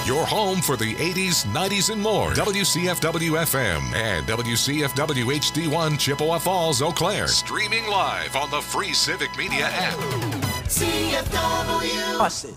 Your home for the 80s, 90s, and more. WCFW-FM and WCFW HD1 Chippewa Falls, Eau Claire. Streaming live on the free Civic Media app. CFW. Awesome.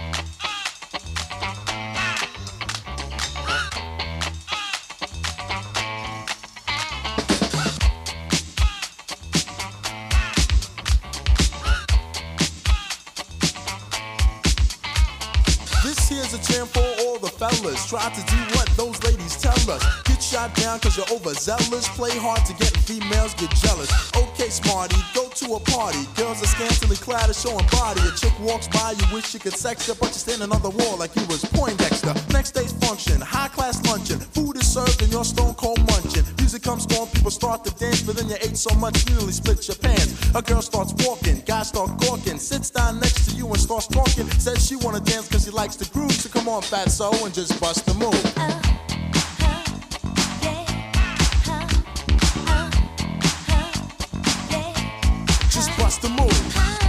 Here's a jam for all the fellas. Try to do what those ladies tell us. Get shot down cause you're overzealous. Play hard to get females get jealous. Okay, smarty, go to a party. Girls are scantily clad and showing body. A chick walks by, you wish you could sex her, but you're standing on the wall like you was Poindexter. Next day's function, high class luncheon. Food is served and you're stone cold munching. Music comes on, people start to dance, but then you ate so much you nearly split your pants. A girl starts walking, guys start gawking. Sits down next to you and starts talking. Says she wanna dance cause she likes the groove. So come on, fatso, and just bust the move. Just bust the move.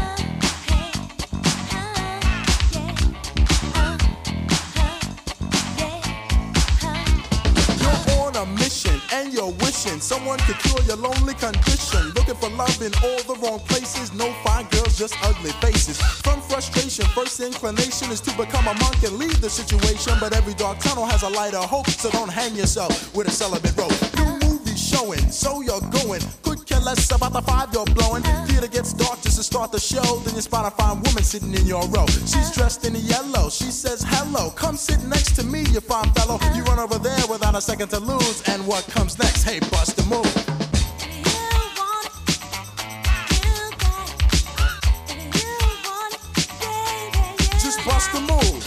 You're on a mission and you're wishing someone could cure your lonely condition. Looking for love in all the wrong places. No fine girls, just ugly faces. From frustration, first inclination is to become a monk and leave the situation. But every dark tunnel has a light of hope, so don't hang yourself with a celibate rope. New movie showing, so you're going. Could care less about the 5 you're blowing. Theater gets dark just to start the show. Then you spot a fine woman sitting in your row. She's dressed in yellow, she says hello. Come sit next to me, you fine fellow. You run over there without a second to lose. And what comes next? Hey, bust the move. Bust the move.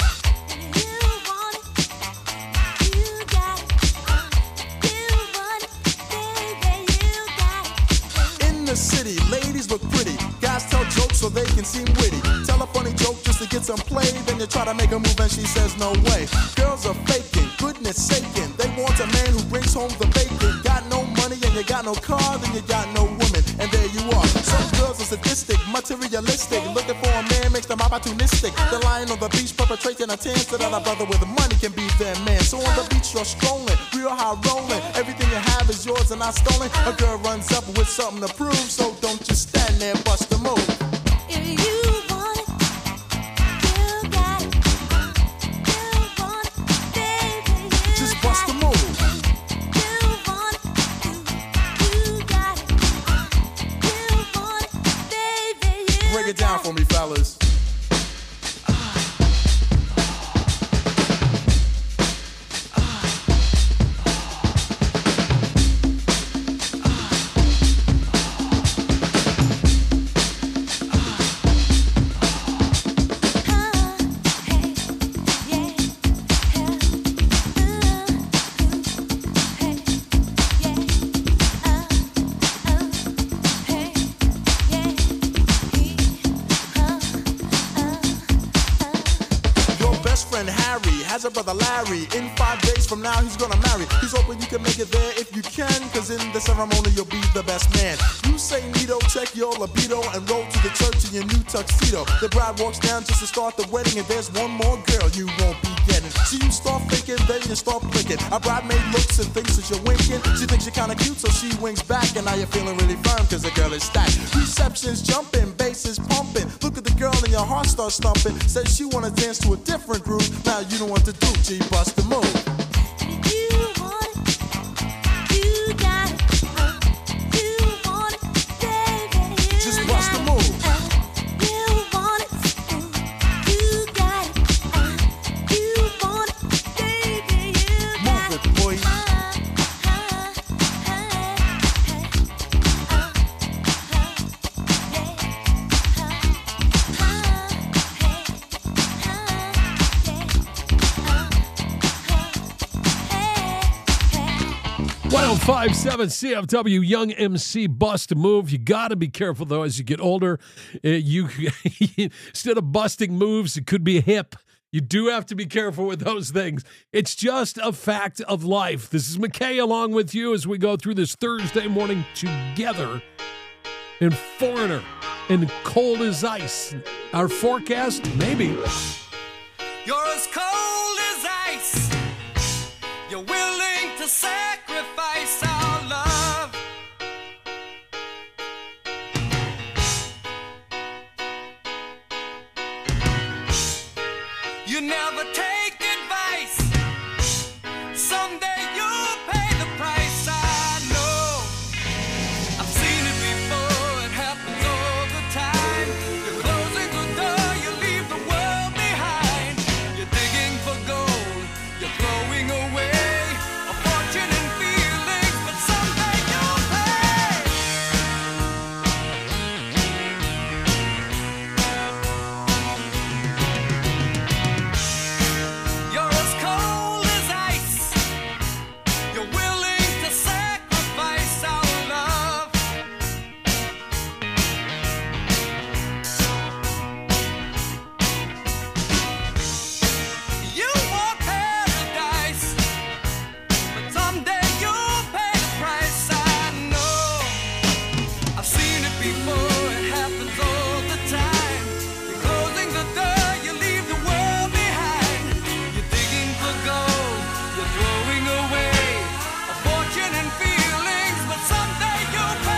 In the city, ladies look pretty. Guys tell jokes so they can seem witty. Tell a funny joke just to get some play. Then you try to make a move and she says no way. Girls are faking, goodness saking. They want a man who brings home the bacon. Got no money and you got no car, then you got no woman. And there you are. Some girls are sadistic, materialistic. Looking for a man makes them opportunistic. They're lying on the beach perpetrating a tan so that a brother with money can be their man. So on the beach you're strolling, real high rolling. Everything you have is yours and not stolen. A girl runs up with something to prove, so don't just stand there, bust the move. If you want it, you got it. You want it, baby, you just bust the move. You want it, you got it. You want it, baby, you Break it down for me, fellas. Has a brother Larry. In 5 days from now he's gonna marry. He's hoping you can make it there if you can, cause in the ceremony you'll be the best man. You say neato, check your libido, and roll to the church in your new tuxedo. The bride walks down just to start the wedding, and there's one more girl you won't be getting. So you start thinking, then you start blinking. A bridemaid looks and thinks that you're winking. She thinks you're kinda cute, so she winks back, and now you're feeling really firm cause the girl is stacked. Reception's jumping, bass is pumping. Look at the girl and your heart starts thumping. Says she wanna dance to a different groove. Now you know what to do, G, bust the move. You want it, you got it. You want it, baby, you just bust the move. You want it, you got it. You want it, baby, you got it. Move it, boy. Well, 105.7 CFW, Young MC, Bust a Move. You got to be careful, though, as you get older. You instead of busting moves, it could be hip. You do have to be careful with those things. It's just a fact of life. This is McKay along with you as we go through this Thursday morning together in Foreigner and cold as ice. Our forecast, maybe. You're as cold as ice. to sacrifice our love. You never take advice. Someday you'll pay the price. I know. I've seen it before. It happens all the time. You're closing the door. You leave the world behind. You're digging for gold. You're throwing away a fortune and feelings, but someday you'll pay. You're as cold as ice. You're willing to sacrifice our love. You want paradise, but someday you'll pay the price. I know. I've seen it before. It happens all the time. You're closing the door. You leave the world behind. You're digging for gold. You're throwing away a fortune and feelings, but someday you'll pay.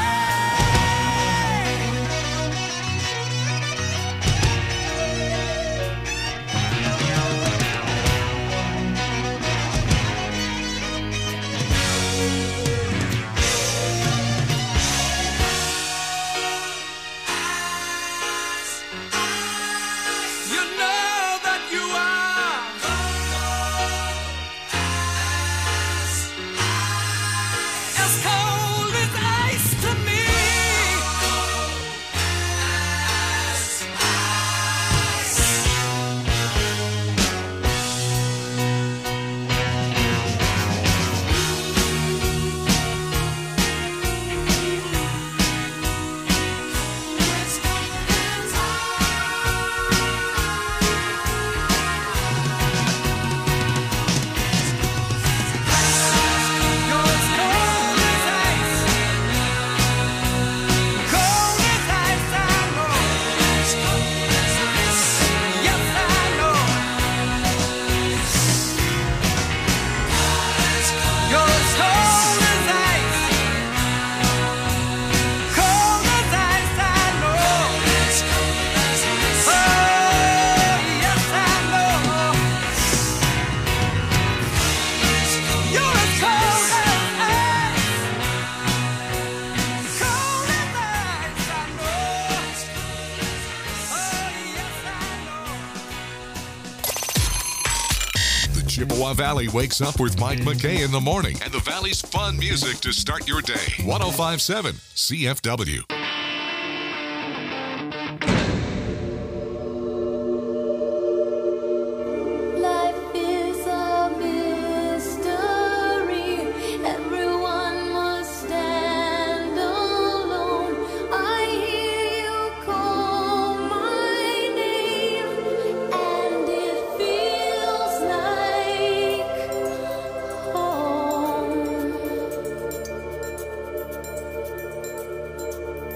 You know that you are as cold as ice to me. You're as cold as ice. Cold as ice, I know. Yes, I know. You're as cold as ice. Cold as ice, I know. Oh, yes, I know. You're as cold as ice. Cold as ice, I know. Oh, yes, I know. The Chippewa Valley wakes up with Mike McKay in the morning and the Valley's fun music to start your day. 1057 CFW. Life is a mystery. Everyone must stand alone. I hear you call my name, and it feels like home.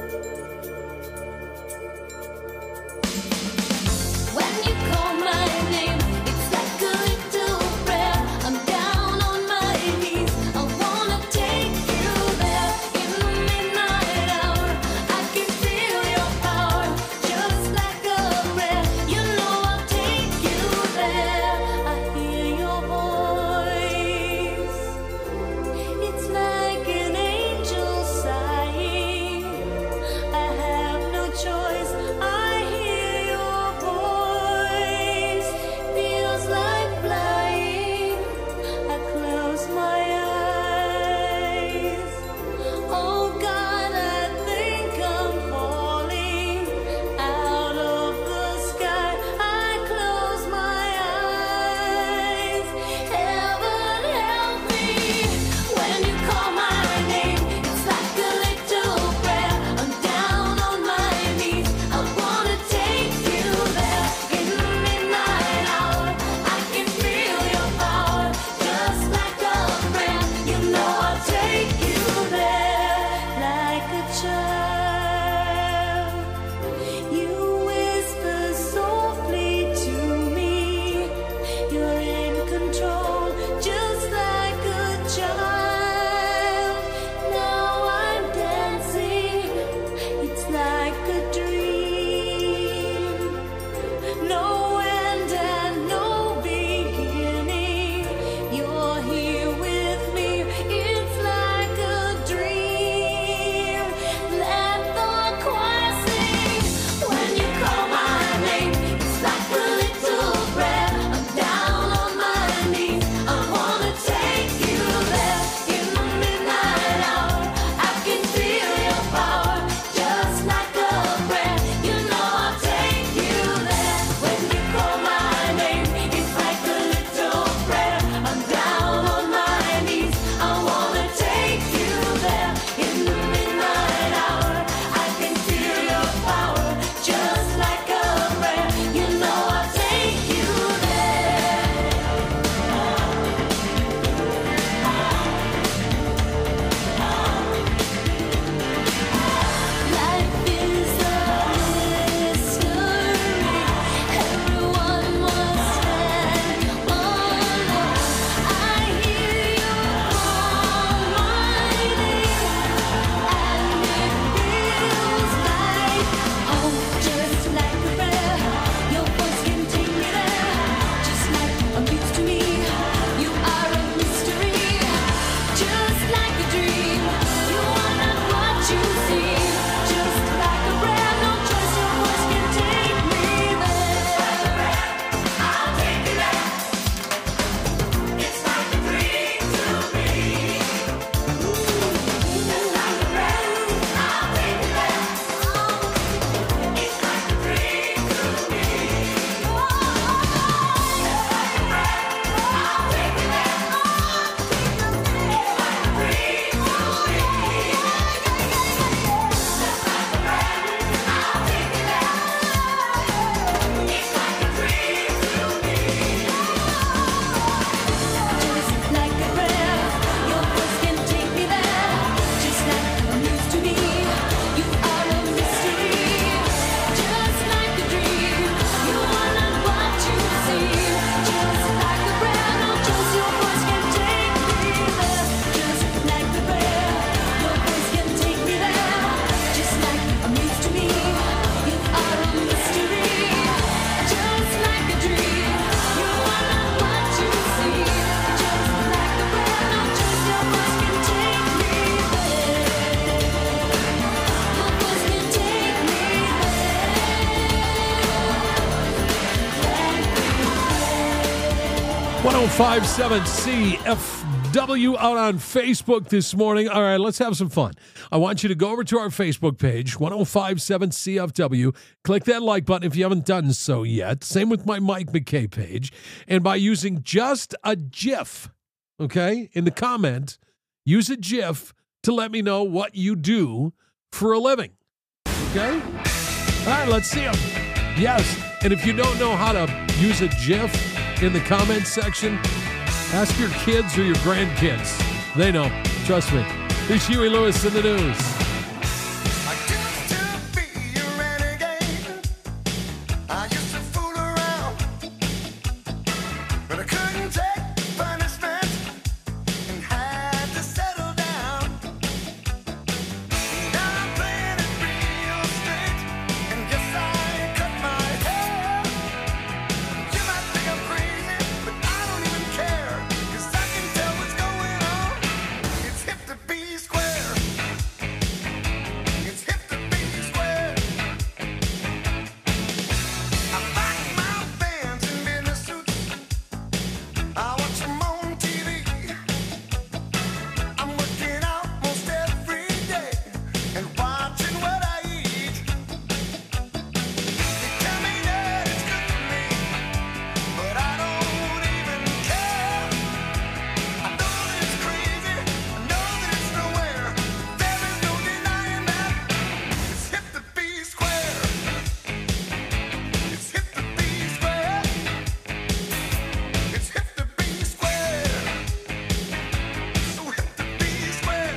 1057 CFW out on Facebook this morning. All right, let's have some fun. I want you to go over to our Facebook page, 1057 CFW. Click that like button if you haven't done so yet. Same with my Mike McKay page. And by using just a GIF, okay, in the comment, use a GIF to let me know what you do for a living. Okay? All right, let's see them. Yes. And if you don't know how to use a GIF in the comments section, ask your kids or your grandkids. They know. Trust me. Here's Huey Lewis in the news. I used to be a renegade. I used to fool around, but I couldn't take punishment and had to settle down. Now I'm playing it real straight, and yes, I cut my hair. You might think I'm crazy, but I don't even care, 'cause I can tell what's going on. It's hip to be square. It's hip to be square. I find my fans in business suits. I watch them on TV. I'm working out most every day and watching what I eat. They tell me that it's good for me, but I don't even care. I know that it's crazy. I know that it's nowhere. There is no denying that. It's hip to be square. It's hip to be square. It's hip to be square. So hip to be square.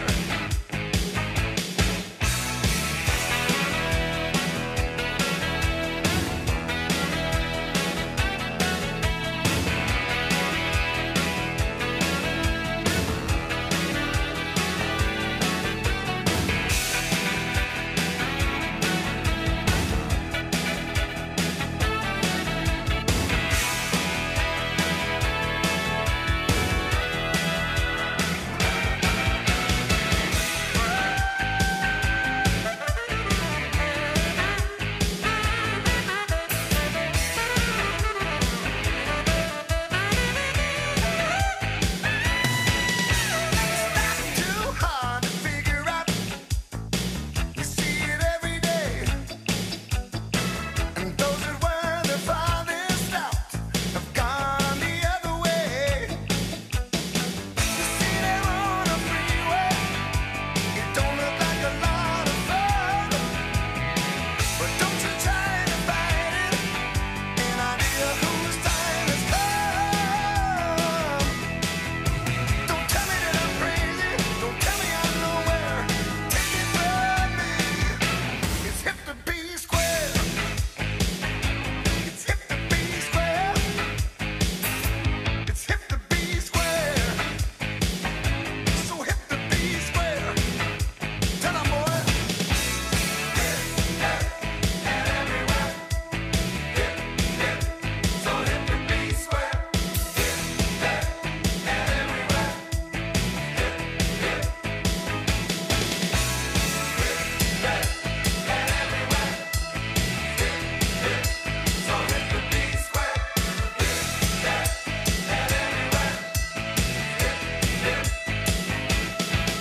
It's not too hard to figure out. You see it every day. And those that were the farthest out have gone the other way. You see them on a freeway. It don't look like a lot of fun, but don't you try to fight it. An idea whose time has come. Don't tell me that I'm crazy. Don't tell me I'm nowhere. Take it from me. It's hip to be square. It's hip to be square. It's hip to be square. So hip to be square. Tell 'em, boy. Hip, hip, and everywhere. Hip, hip, so hip to be square. Hip, hip, and everywhere. Hip, hip. Hip, hip, and everywhere. Hip, hip, so hip to be square. Hip, hip, and everywhere. Hip, hip.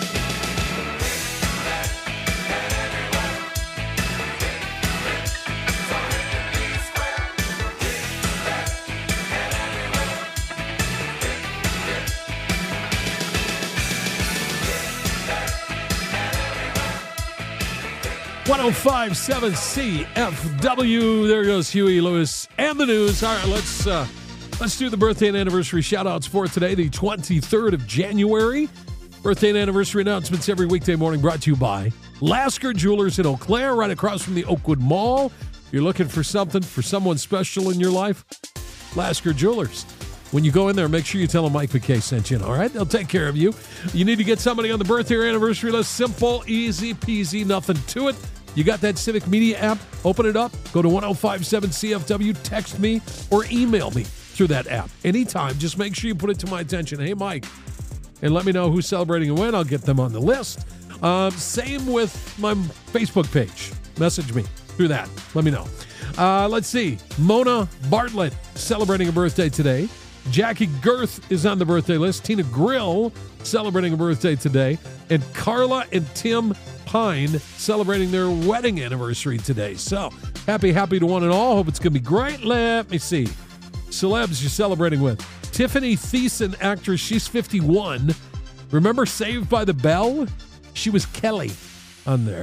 1057 CFW. There goes Huey Lewis and the news. All right, let's do the birthday and anniversary shout-outs for today, the 23rd of January. Birthday and anniversary announcements every weekday morning brought to you by Lasker Jewelers in Eau Claire, right across from the Oakwood Mall. If you're looking for something for someone special in your life, Lasker Jewelers. When you go in there, make sure you tell them Mike McKay sent you in, all right? They'll take care of you. You need to get somebody on the birthday or anniversary list. Simple, easy peasy, nothing to it. You got that Civic Media app? Open it up. Go to 1057 CFW. Text me or email me through that app. Anytime. Just make sure you put it to my attention. Hey, Mike. And let me know who's celebrating and when. I'll get them on the list. Same with my Facebook page. Message me through that. Let me know. Let's see. Mona Bartlett celebrating a birthday today. Jackie Girth is on the birthday list. Tina Grill celebrating a birthday today. And Carla and Tim Pine celebrating their wedding anniversary today. So, happy to one and all. Hope it's going to be great. Let me see. Celebs you're celebrating with. Tiffany Thiessen, actress. She's 51. Remember Saved by the Bell? She was Kelly on there.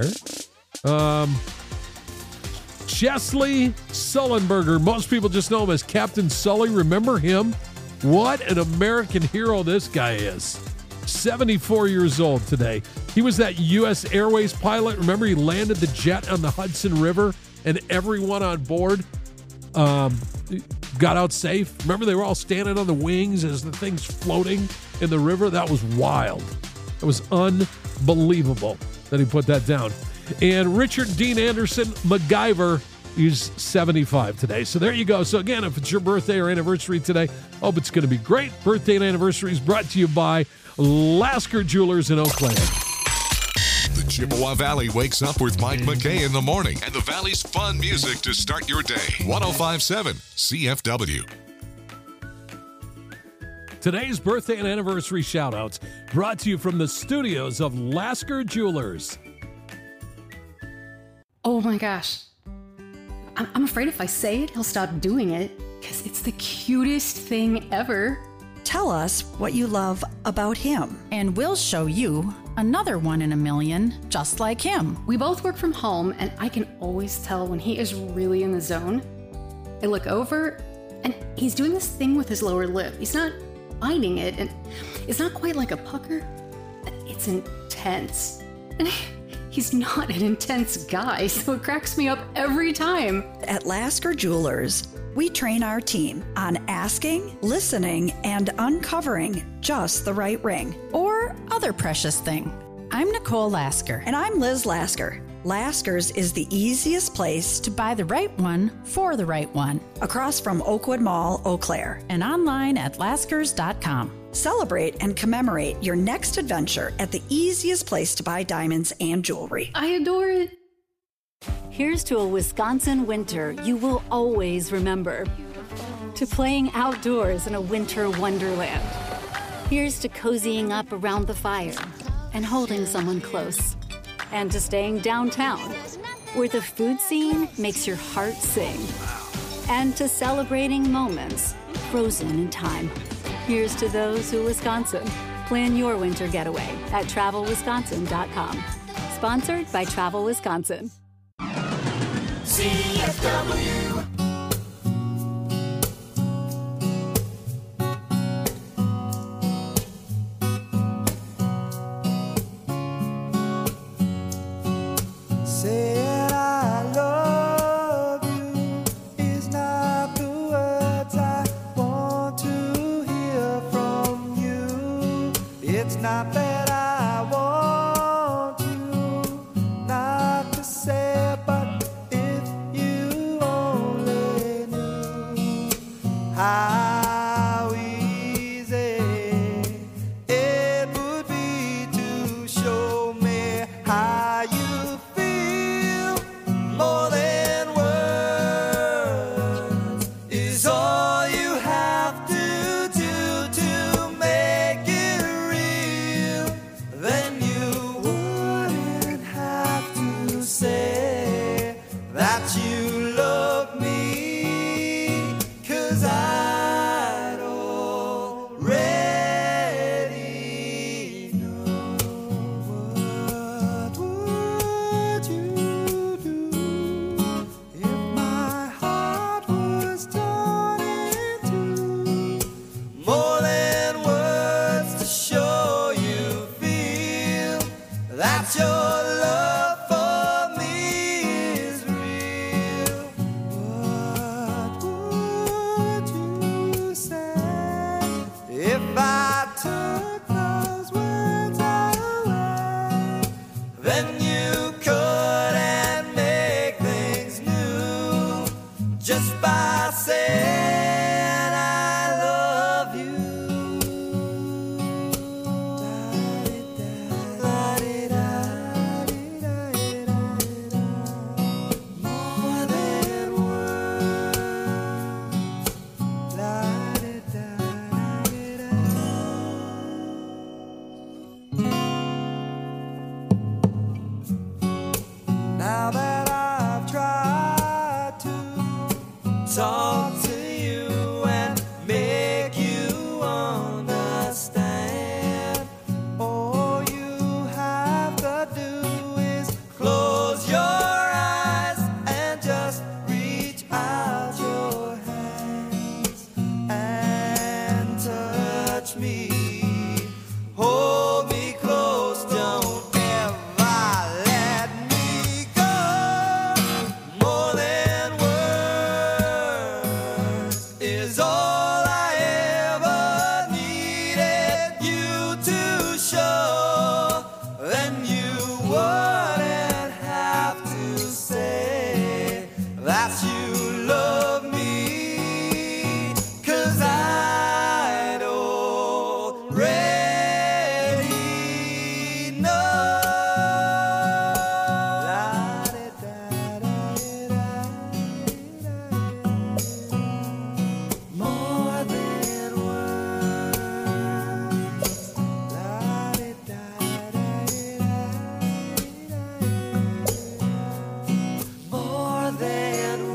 Chesley Sullenberger. Most people just know him as Captain Sully. Remember him? What an American hero this guy is. 74 years old today. He was that U.S. Airways pilot. Remember, he landed the jet on the Hudson River and everyone on board got out safe. Remember, they were all standing on the wings as the thing's floating in the river? That was wild. It was unbelievable that he put that down. And Richard Dean Anderson, MacGyver, is 75 today. So there you go. So again, if it's your birthday or anniversary today, hope it's going to be great. Birthday and anniversary is brought to you by Lasker Jewelers in Eau Claire. The Chippewa Valley wakes up with Mike McKay in the morning and the Valley's fun music to start your day. 105.7 CFW. Today's birthday and anniversary shout-outs brought to you from the studios of Lasker Jewelers. Oh my gosh. I'm afraid if I say it, he'll stop doing it because it's the cutest thing ever. Tell us what you love about him. And we'll show you another one in a million just like him. We both work from home, and I can always tell when he is really in the zone. I look over, and he's doing this thing with his lower lip. He's not biting it, and it's not quite like a pucker. It's intense. And he's not an intense guy, so it cracks me up every time. At Lasker Jewelers, we train our team on asking, listening, and uncovering just the right ring. Or other precious thing. I'm Nicole Lasker. And I'm Liz Lasker. Lasker's is the easiest place To buy the right one for the right one. across from Oakwood Mall, Eau Claire. And online at laskers.com. Celebrate and commemorate your next adventure at the easiest place to buy diamonds and jewelry. I adore it. Here's to a Wisconsin winter you will always remember. To playing outdoors in a winter wonderland. Here's to cozying up around the fire and holding someone close. And to staying downtown, where the food scene makes your heart sing. And to celebrating moments frozen in time. Here's to those who Wisconsin. Plan your winter getaway at travelwisconsin.com. Sponsored by Travel Wisconsin. CFW. Saying I love you is not the words I want to hear from you. It's not that I want you not to say it, but if you only knew how easy it would be to show me how you feel. More than words is all you have to do to make it real. Then you wouldn't have to say that you love me, 'cause I is all I ever needed you to show. Then you wouldn't have to say that you love me, 'cause I'd already know. More than words. More than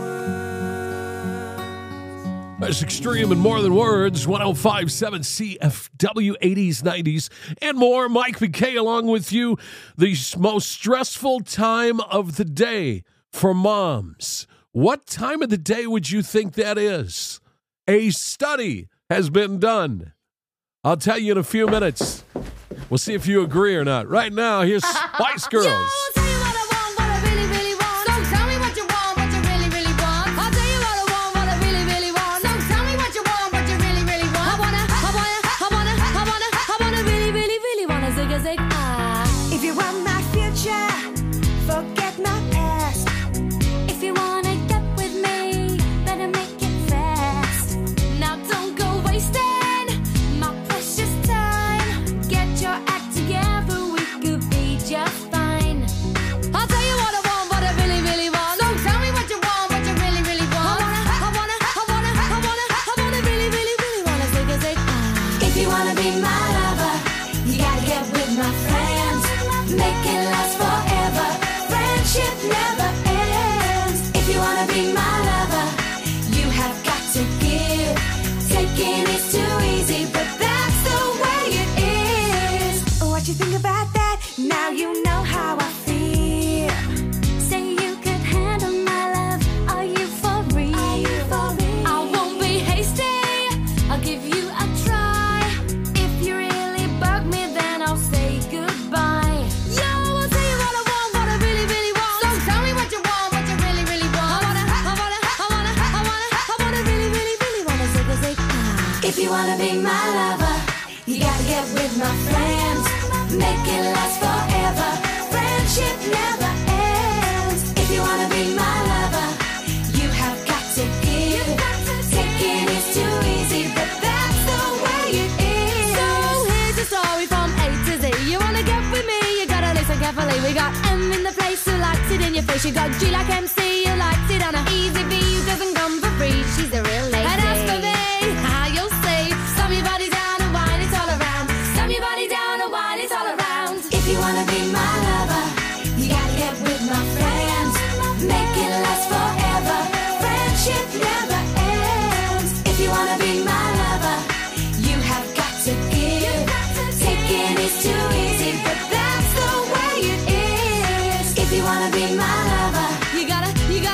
words. That's Extreme and More Than Words, 105.7 CFW, 80s, 90s, and more. Mike McKay along with you. The most stressful time of the day for moms. What time of the day would you think that is? A study has been done. I'll tell you in a few minutes. We'll see if you agree or not. Right now, here's Spice Girls. Tell you what I want, what I really, really want. So tell me what you want, what you really, really want. I'll tell you what I want, what I really, really want. So tell me what you want, what you really, really want. I wanna really, really, really wanna zig a zig. If you want my future, forget my past. If you wanna get with me, better make it fast. Now don't go wasting my precious time. Get your act together, we could be just fine. I'll tell you what I want, what I really, really want. So tell me what you want, what you really, really want. I wanna really, really, really wanna zig a zig. If you wanna be my lover, you gotta get with my friends. Make it last forever. Friendship never ends. If you wanna be my lover, you have got to give. Taking is too easy, but that's the way it is. What you think about that? Now you know how I feel. Say you could handle my love. Are you for real? I won't be hasty. I'll give you a try. If you really bug me, then I'll say goodbye. Yo, I'll tell you what I want, what I really, really want. So tell me what you want, what you really, really want. I wanna really, really, really wanna zig a zig. If you wanna be my lover, you gotta get with my friends. Make it last forever. Friendship never ends. If you wanna be my lover, you have got to give. Taking is too easy, but that's the way it is. So here's the story from A to Z. You wanna get with me, you gotta listen carefully. We got M in the place who likes it in your face. You got G like MC, who likes it on a easy B, who doesn't come for free. She's a real lady. And as for me, how you'll say, slam your body down and wine it all around. Slam your body down and wine it all around. If you wanna be my lover, you gotta get with my friends. Make it last forever. Friendship never ends. If you wanna be my lover, you have got to give. Taking is too easy, but that's the way it is. If you wanna be my lover, You gotta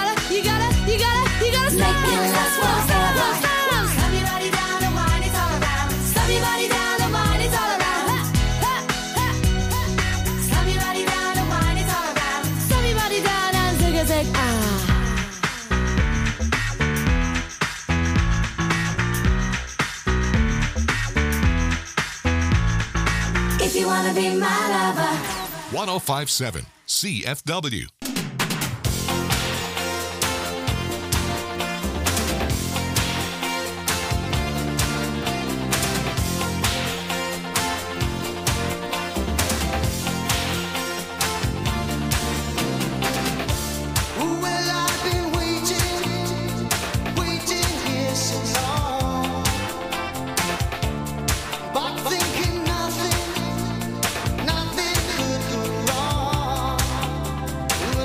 make it last forever. slam your body down and wine it all around. Slam your body down and wine it all around. Slam your body down and wine it all around. Slam your body down and zig a zig. If you wanna be my lover. 1057 CFW. Well, I've been waiting here so long, but thinking nothing could go wrong.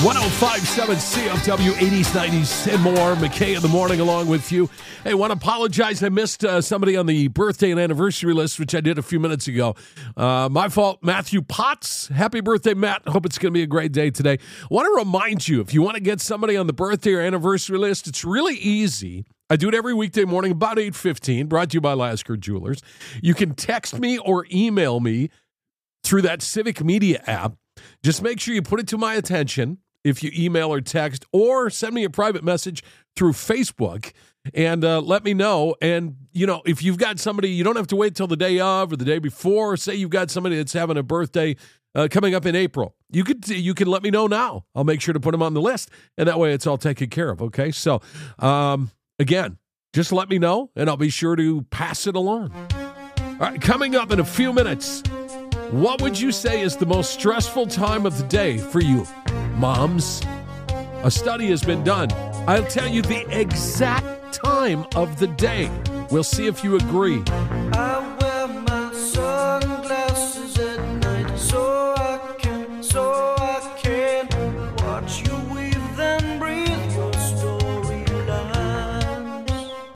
1057 CFW 80s, 90s, and more. McKay in the morning along with you. Hey, want to apologize. I missed somebody on the birthday and anniversary list, which I did a few minutes ago. My fault. Matthew Potts. Happy birthday, Matt. Hope it's going to be a great day today. I want to remind you, if you want to get somebody on the birthday or anniversary list, it's really easy. I do it every weekday morning about 8:15, brought to you by Lasker Jewelers. You can text me or email me through that Civic Media app. Just make sure you put it to my attention if you email or text, or send me a private message through Facebook and let me know. And, you know, if you've got somebody, you don't have to wait till the day of or the day before. Say you've got somebody that's having a birthday coming up in April. You can let me know now. I'll make sure to put them on the list, and that way it's all taken care of, okay? So, again, just let me know, and I'll be sure to pass it along. All right, coming up in a few minutes, what would you say is the most stressful time of the day for you, moms? A study has been done. I'll tell you the exact time of the day. We'll see if you agree. I wear my sunglasses at night so I can watch you weave and breathe your storylines.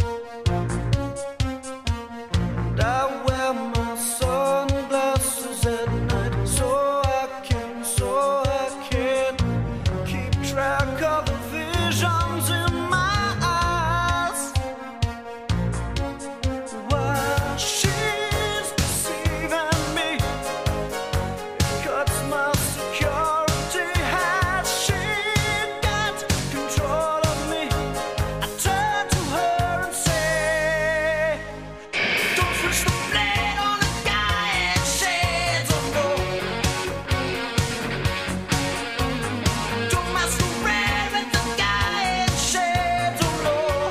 And I wear my sunglasses at night so I can keep track of the visions in my eyes. While she's deceiving me, it cuts my security. Has she got control of me? I turn to her and say, don't switch the blade on a guy in shades of gold. Don't masquerade with the guy in shades of gold.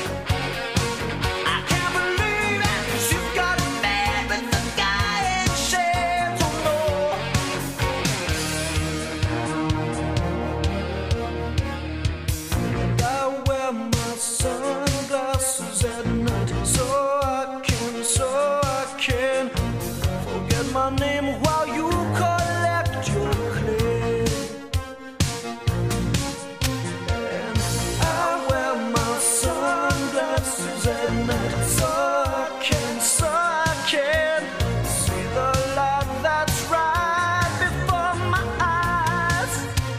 I can't believe it, 'cause you've got it bad with the guy in shades of gold. I wear my sunglasses at night so I can forget my name while you collect your clay. And I wear my sunglasses at night so I can see the light that's right before my eyes.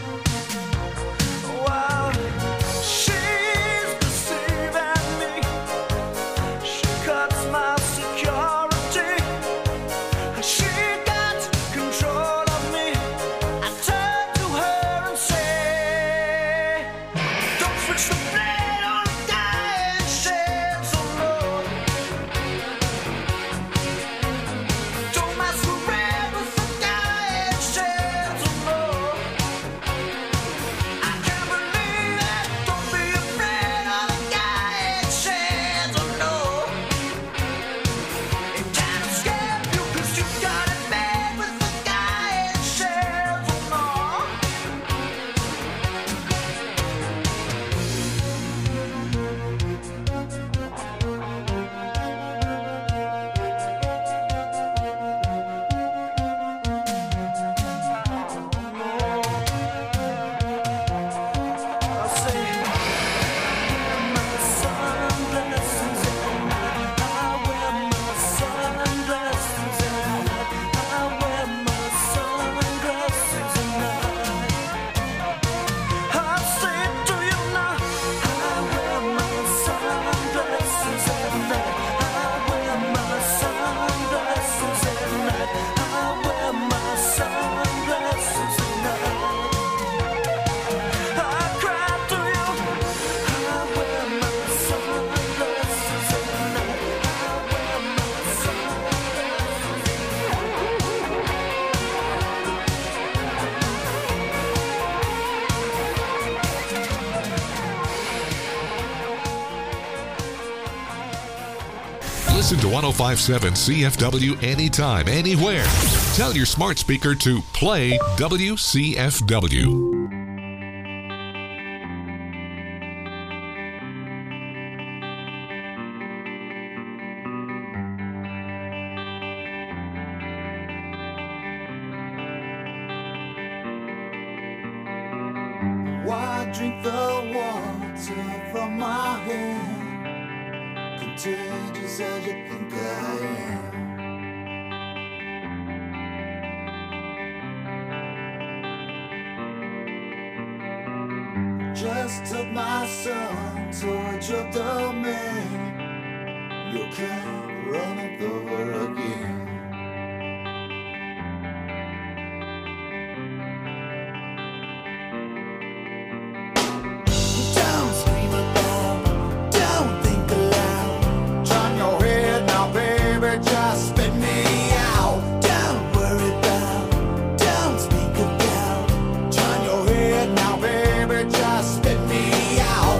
While she's deceiving me, she cuts my security. She got control of me. I turn to her and say, don't switch the blade on a guy in shades of gold. Don't masquerade with the guy in shades of gold. I can't believe it. Don't be afraid of the guy in shades of gold. It can't escape you 'cause you got it bad with the guy in shades of gold. I say, my sunglasses at night. I wear my sunglasses at night. I wear my sunglasses at night. I say it to you now. I wear my sunglasses at night. I wear my sunglasses at night. I wear my sunglasses at night. I cry to you. I wear my sunglasses at night. I wear my sunglasses. Listen to 1057 CFW anytime, anywhere. Tell your smart speaker to play WCFW. I drink the water from my hand, contagious as you think I am. Just took my son towards your domain. You can't run it over again. Don't scream about, don't think aloud. Turn your head now, baby, just spit me out. Don't worry about, don't speak about. Turn your head now, baby, just spit me out.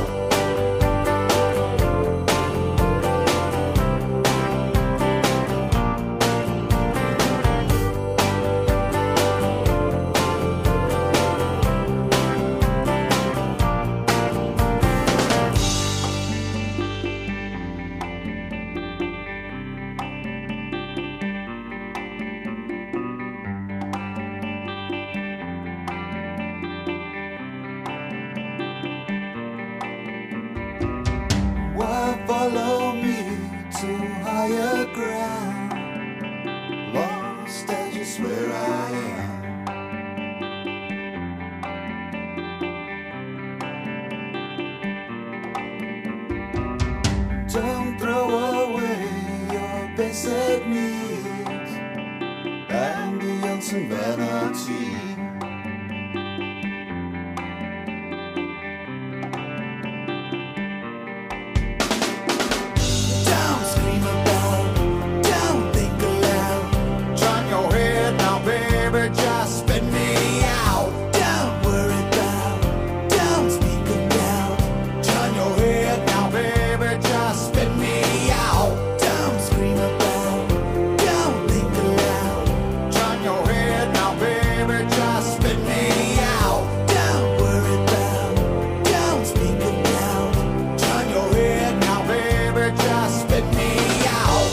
Why follow me to higher ground? Lost as you swear I am. Don't throw away your basic needs, ambience and vanity. Don't scream about, don't think aloud. Turn your head now, baby, just spit me out. Don't worry about, don't speak about. Turn your head now, baby, just spit me out. Don't scream about, don't think aloud. Turn your head now, baby, just spit me out. Don't worry about, don't speak about. Turn your head now, baby, just spit me out.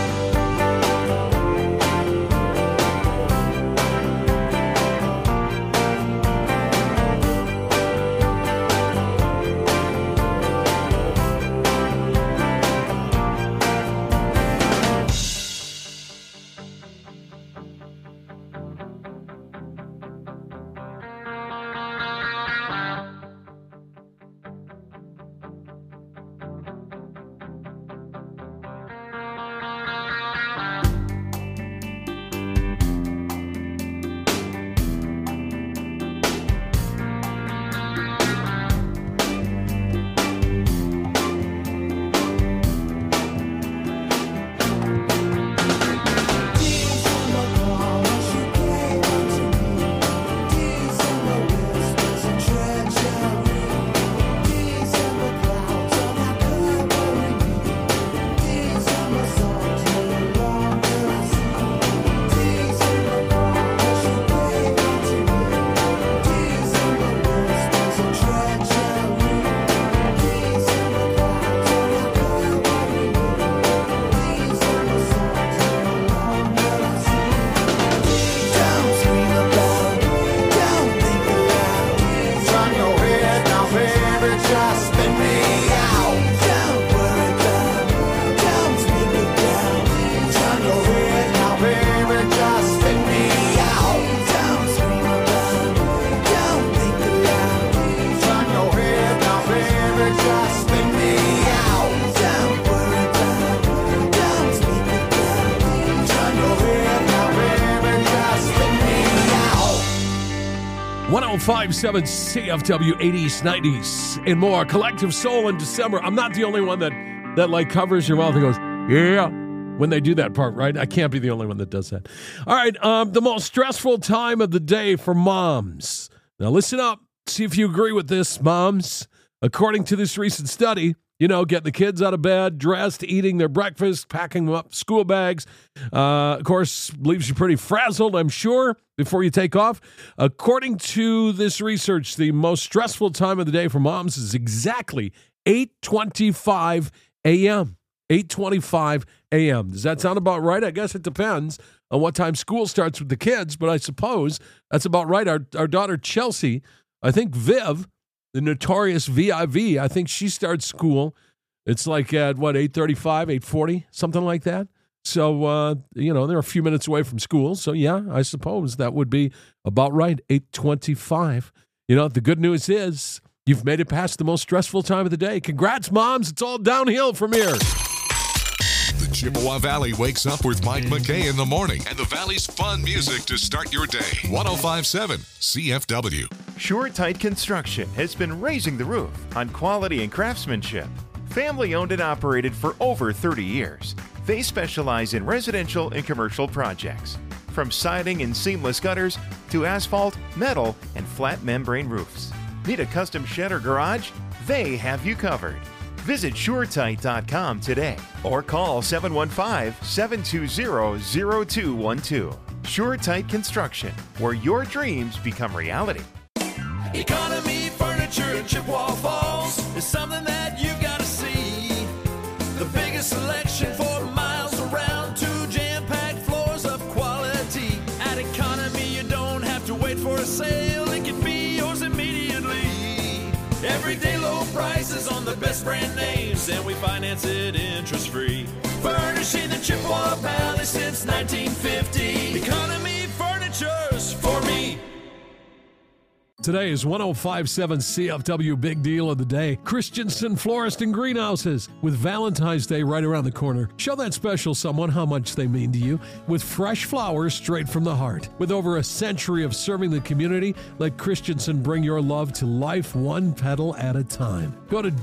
Don't scream about, don't think aloud. Turn your head now, baby, just spit me out. Don't worry about, don't speak about. Turn your head now, baby, just spit me out. Don't scream about, don't think aloud. Turn your head now, baby, just spit me out. Don't worry about, don't speak about. Turn your head now, baby, just spit me out. 1057 CFW 80s, 90s, and more. Collective Soul in December. I'm not the only one that like covers your mouth and goes, yeah, when they do that part, right? I can't be the only one that does that. All right, the most stressful time of the day for moms. Now listen up. See if you agree with this, moms. According to this recent study, you know, getting the kids out of bed, dressed, eating their breakfast, packing them up, school bags. Of course, leaves you pretty frazzled, I'm sure, before you take off. According to this research, the most stressful time of the day for moms is exactly 8:25 a.m. 8:25 a.m. Does that sound about right? I guess it depends on what time school starts with the kids, but I suppose that's about right. Our daughter Chelsea, I think Viv, the notorious VIV. I think she starts school. It's like at, 8:35, 8:40, something like that. So, they're a few minutes away from school. So, yeah, I suppose that would be about right, 8:25. The good news is you've made it past the most stressful time of the day. Congrats, moms. It's all downhill from here. The Chippewa Valley wakes up with Mike McKay in the morning and the Valley's fun music to start your day. 105.7 CFW. SureTight Construction has been raising the roof on quality and craftsmanship. Family owned and operated for over 30 years. They specialize in residential and commercial projects. From siding and seamless gutters to asphalt, metal, and flat membrane roofs. Need a custom shed or garage? They have you covered. Visit SureTight.com today or call 715-720-0212. SureTight Construction, where your dreams become reality. Economy Furniture in Chippewa Falls is something that you've got to see. The biggest selection for miles around, 2 jam-packed floors of quality. At Economy, you don't have to wait for a sale. It can be yours immediately. Everyday low prices on the best brand names, and we finance it interest-free. Furnishing the Chippewa Valley since 1950. Economy Furniture's for me. Today is 105.7 CFW Big Deal of the Day. Christensen Florist and Greenhouses. With Valentine's Day right around the corner, show that special someone how much they mean to you with fresh flowers straight from the heart. With over a century of serving the community, let Christensen bring your love to life one petal at a time. Go to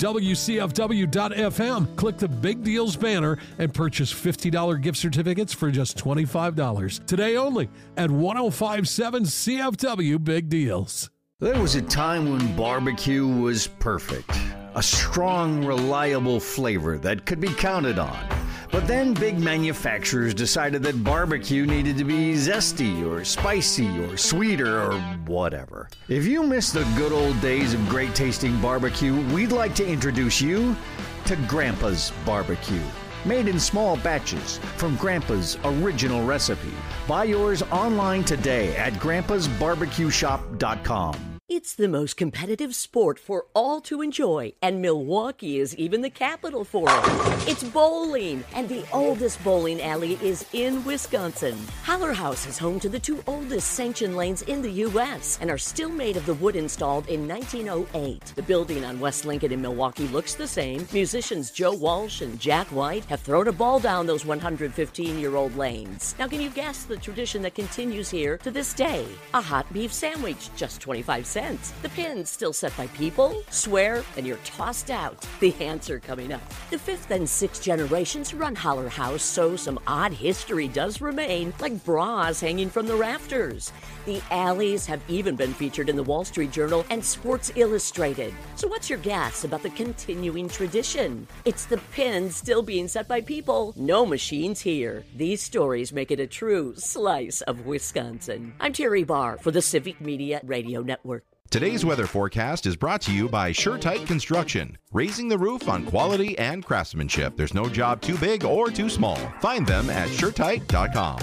WCFW.FM, click the Big Deals banner, and purchase $50 gift certificates for just $25. Today only at 105.7 CFW Big Deals. There was a time when barbecue was perfect. A strong, reliable flavor that could be counted on. But then big manufacturers decided that barbecue needed to be zesty or spicy or sweeter or whatever. If you miss the good old days of great tasting barbecue, we'd like to introduce you to Grandpa's Barbecue. Made in small batches from Grandpa's original recipe. Buy yours online today at grandpasbarbecueshop.com. It's the most competitive sport for all to enjoy, and Milwaukee is even the capital for it. It's bowling, and the oldest bowling alley is in Wisconsin. Holler House is home to the 2 oldest sanctioned lanes in the U.S. and are still made of the wood installed in 1908. The building on West Lincoln in Milwaukee looks the same. Musicians Joe Walsh and Jack White have thrown a ball down those 115-year-old lanes. Now, can you guess the tradition that continues here to this day? A hot beef sandwich, just 25 cents. The pin's still set by people. Swear, and you're tossed out. The answer coming up. The 5th and 6th generations run Holler House, so some odd history does remain, like bras hanging from the rafters. The alleys have even been featured in the Wall Street Journal and Sports Illustrated. So what's your guess about the continuing tradition? It's the pin still being set by people. No machines here. These stories make it a true slice of Wisconsin. I'm Terry Barr for the Civic Media Radio Network. Today's weather forecast is brought to you by SureTight Construction, raising the roof on quality and craftsmanship. There's no job too big or too small. Find them at SureTight.com.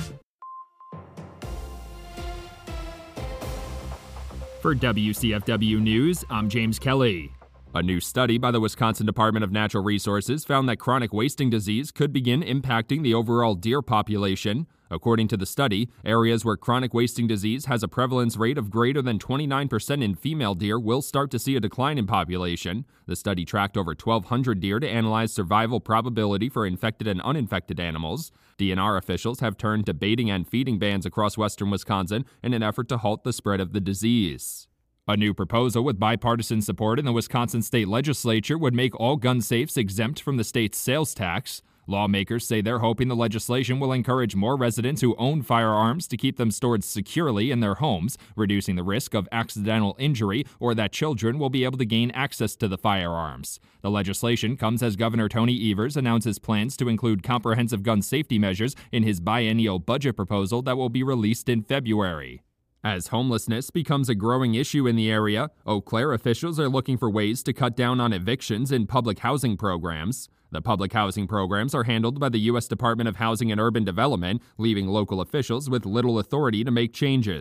For WCFW News, I'm James Kelly. A new study by the Wisconsin Department of Natural Resources found that chronic wasting disease could begin impacting the overall deer population. According to the study, areas where chronic wasting disease has a prevalence rate of greater than 29% in female deer will start to see a decline in population. The study tracked over 1,200 deer to analyze survival probability for infected and uninfected animals. DNR officials have turned to baiting and feeding bans across western Wisconsin in an effort to halt the spread of the disease. A new proposal with bipartisan support in the Wisconsin state legislature would make all gun safes exempt from the state's sales tax. Lawmakers say they're hoping the legislation will encourage more residents who own firearms to keep them stored securely in their homes, reducing the risk of accidental injury or that children will be able to gain access to the firearms. The legislation comes as Governor Tony Evers announces plans to include comprehensive gun safety measures in his biennial budget proposal that will be released in February. As homelessness becomes a growing issue in the area, Eau Claire officials are looking for ways to cut down on evictions in public housing programs. The public housing programs are handled by the U.S. Department of Housing and Urban Development, leaving local officials with little authority to make changes.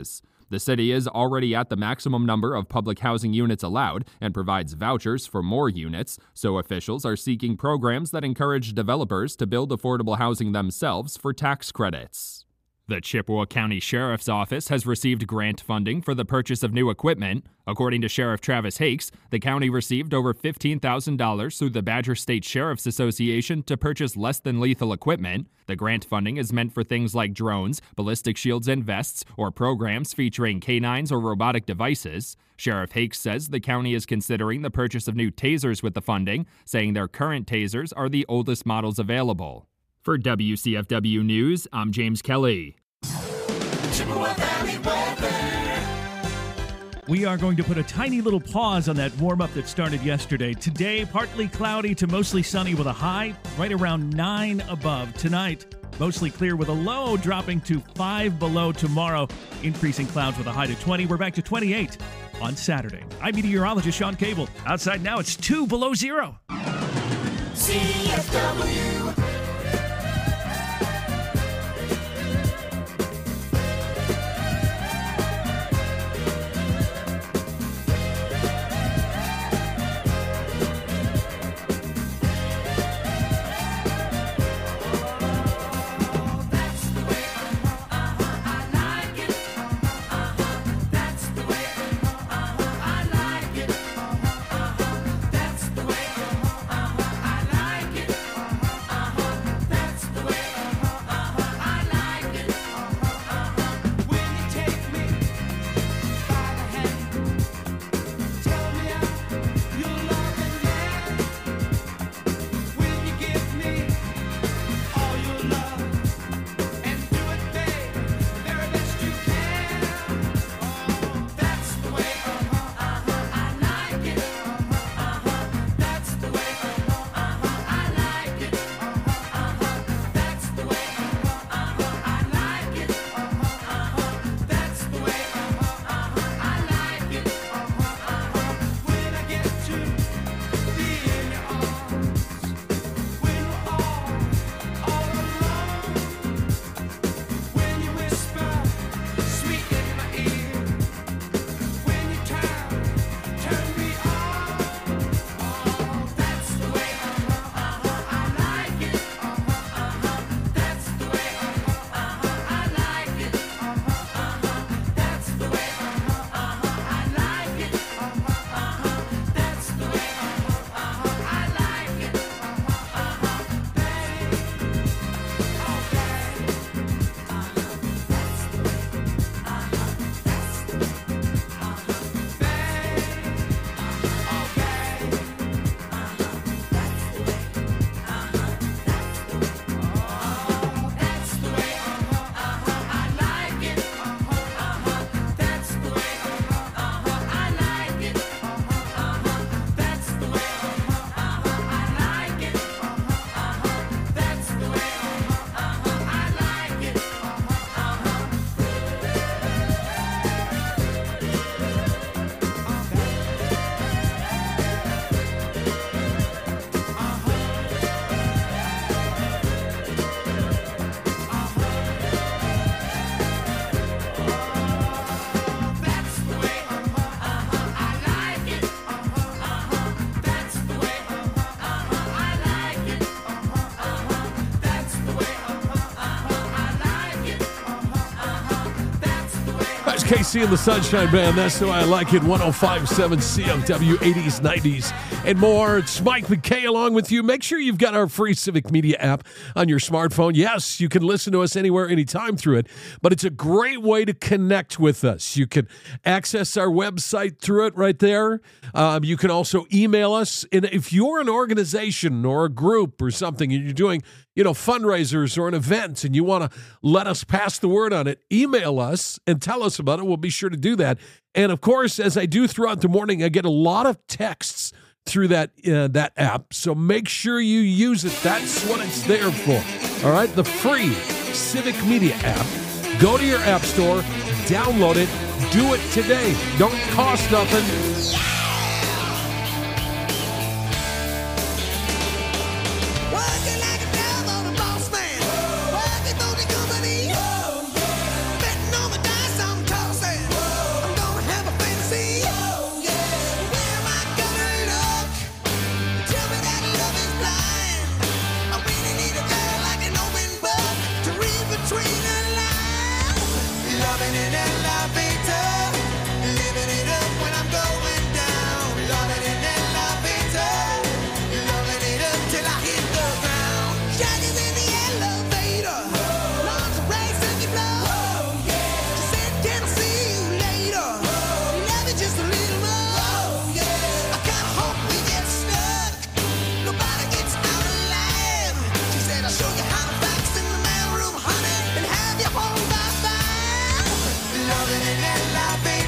The city is already at the maximum number of public housing units allowed and provides vouchers for more units, so officials are seeking programs that encourage developers to build affordable housing themselves for tax credits. The Chippewa County Sheriff's Office has received grant funding for the purchase of new equipment. According to Sheriff Travis Hakes, the county received over $15,000 through the Badger State Sheriff's Association to purchase less than lethal equipment. The grant funding is meant for things like drones, ballistic shields and vests, or programs featuring canines or robotic devices. Sheriff Hakes says the county is considering the purchase of new tasers with the funding, saying their current tasers are the oldest models available. For WCFW News, I'm James Kelly. Chippewa Valley weather. We are going to put a tiny little pause on that warm-up that started yesterday. Today, partly cloudy to mostly sunny with a high right around 9 above. Tonight, mostly clear with a low dropping to 5 below tomorrow. Increasing clouds with a high to 20. We're back to 28 on Saturday. I'm meteorologist Sean Cable. Outside now, it's 2 below zero. CFW. KC and the Sunshine Band. That's the way I like it. 105.7 CFW, 80s, 90s, and more. It's Mike McKay along with you. Make sure you've got our free Civic Media app on your smartphone. Yes, you can listen to us anywhere, anytime through it, but it's a great way to connect with us. You can access our website through it right there. You can also email us. And if you're an organization or a group or something and you're doing fundraisers or an event and you want to let us pass the word on it, email us and tell us about it. We'll be sure to do that. And of course, as I do throughout the morning, I get a lot of texts through that app. So make sure you use it. That's what it's there for. All right. The free Civic Media app. Go to your app store, download it, do it today. Don't cost nothing.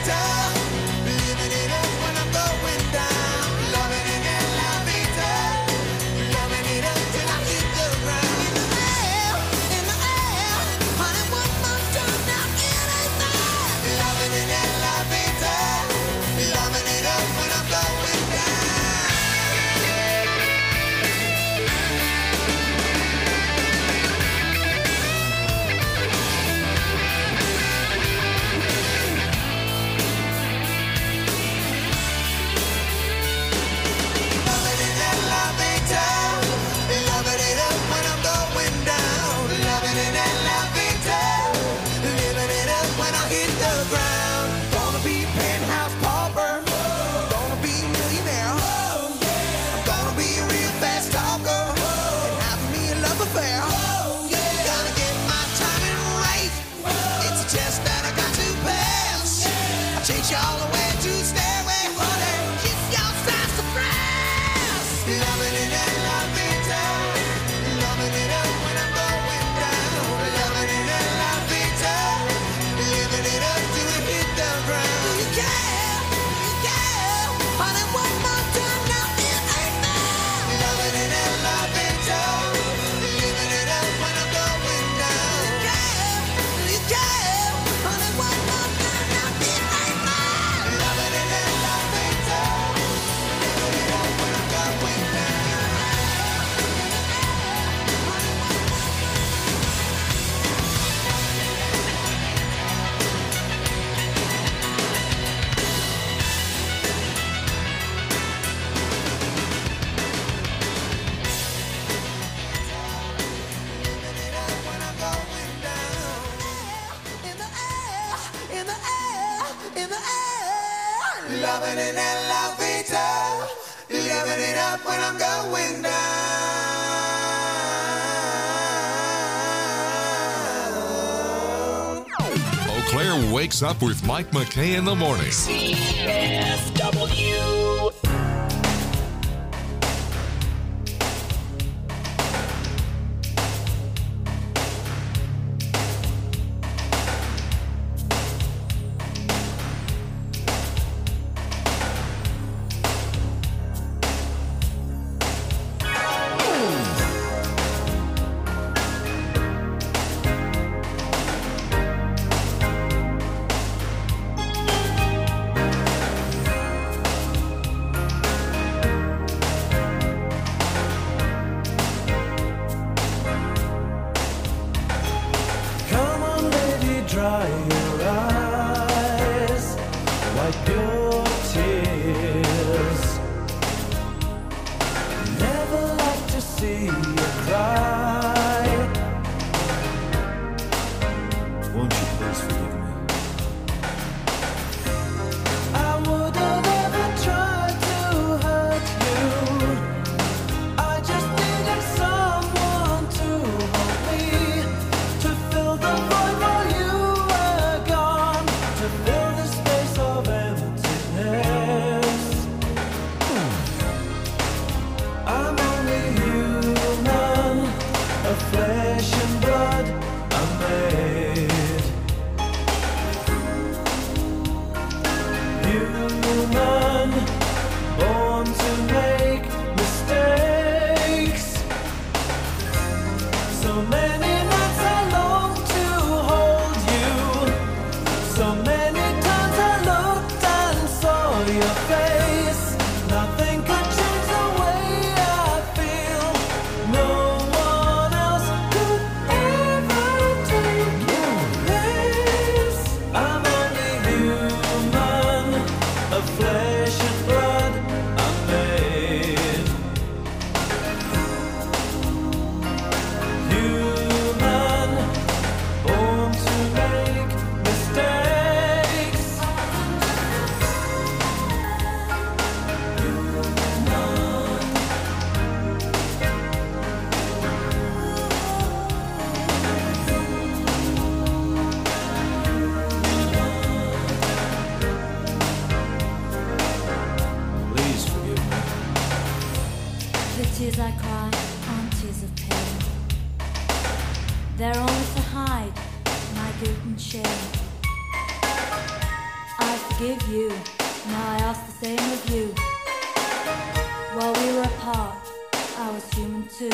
vida. Living it up when I'm going down. Loving it in la vida. Loving it up till I hit the ground. In the air, honey, one more time now, it ain't bad. Loving it in la vida. Loving it up when I'm going down. Loving it in la vida. Loving it up when I'm going down. Loving it in la vida. Living it up when I hit the ground. Gonna be penthouse pauper. Gonna be millionaire. I'm gonna be a real fast talker. And have me a love affair. Gotta get my timing right. It's a test that I got to pass. I'll chase y'all away to stairway, honey. Kiss y'all size surprise. Loving it in la vida. Loving it up when I'm going down. Loving it in la vida. Living it up till we hit the ground. Do you care? You care? Honey, one more time now, it ain't bad. Loving it in la vida. Living it up when I'm going down. You care? Honey, one more time now, it ain't bad. Loving it in la vida. Living it up when I'm going down. In the air, in the air. Loving it in la vida. Loving it up when I'm going down. Eau Claire wakes up with Mike McKay in the morning. CFW. Come on, baby, dry your eyes, wipe your tears. Never like to see you cry. Won't you please forgive me? I would have never tried to hurt you. I just needed someone to hold me, to fill the void while you were gone, to fill the space of emptiness. I'm only human, of flesh and blood I'm made. Human, born to make mistakes. So many nights I long to hold you. So many times I looked and saw your face. Nothing could change the way I feel. No one else could ever take your place. I'm only human, of flesh and blood I'm made. Human, born to make mistakes. Please forgive me. The tears I cry aren't tears of pain. They're only to hide my guilt and shame. I've forgive you. Now I ask the same of you. While we were apart, I was human too.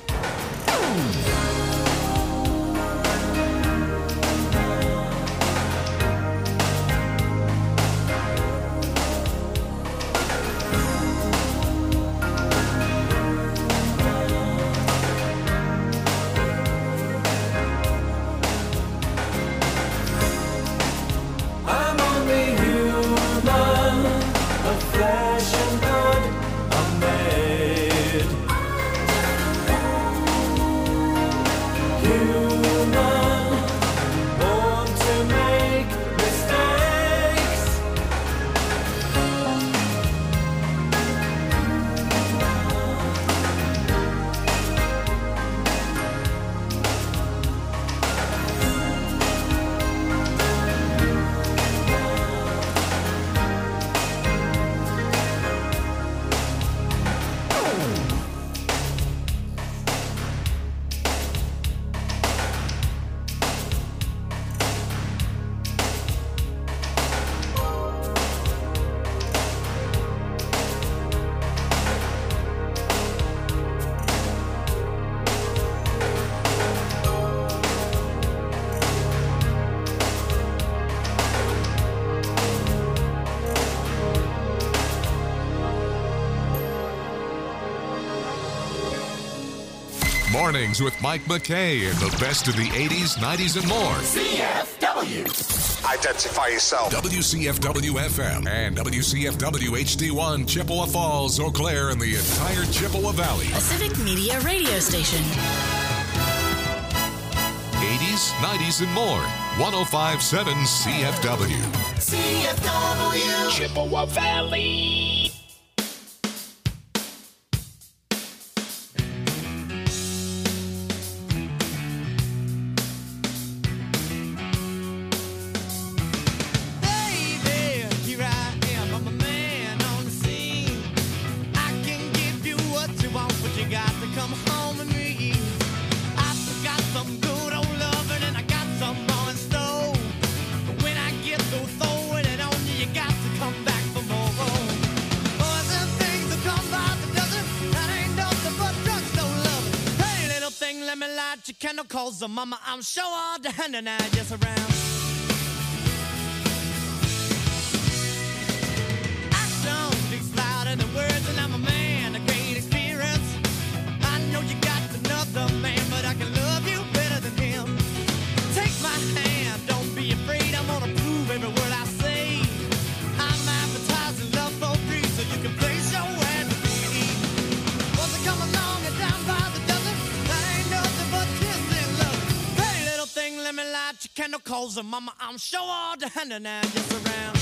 I'm only human, of flesh and blood, I'm made. Human, born to make mistakes. Mornings with Mike McKay and the best of the 80s, 90s, and more. CFW. Identify yourself. WCFW FM and WCFW HD1, Chippewa Falls, Eau Claire, and the entire Chippewa Valley. A civic media radio station. 80s, 90s, and more. 105.7 CFW. CFW. Chippewa Valley. Baby, here I am, I'm a man on the scene. I can give you what you want, but you got to come home with me. I've got some good old loving and I got some more in store. But when I get through throwing it on you, you got to come back for more. Boys and things that come by the dozen, that ain't nothing but drugstore loving. Hey, little thing, let me light your candle, cause the mama, I'm sure all the hand and I just around. Action speaks louder than words, and I'm a man of great experience. I know you got another man, but I can love you better than him. Take my hand, don't be afraid, I'm gonna prove every word I say. I'm advertising love for free, so you can place your ad with me. Once I come along and down by the dozen, that ain't nothing but kissing love. Hey, little thing, let me light your candle, cause mama, I'm sure all the hand and I just around.